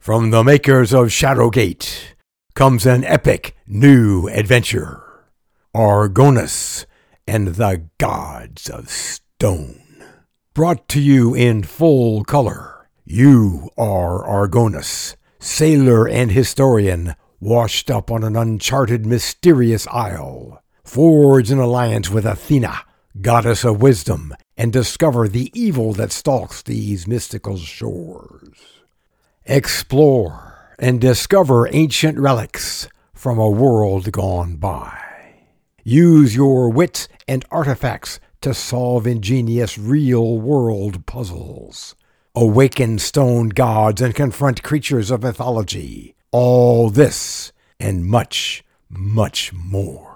From the makers of Shadowgate comes an epic new adventure. Argonus and the Gods of Stone. Brought to you in full color. You are Argonus, sailor and historian, washed up on an uncharted, mysterious isle. Forge an alliance with Athena, goddess of wisdom, and discover the evil that stalks these mystical shores. Explore and discover ancient relics from a world gone by. Use your wits and artifacts to solve ingenious real-world puzzles. Awaken stone gods and confront creatures of mythology. All this and much, much more.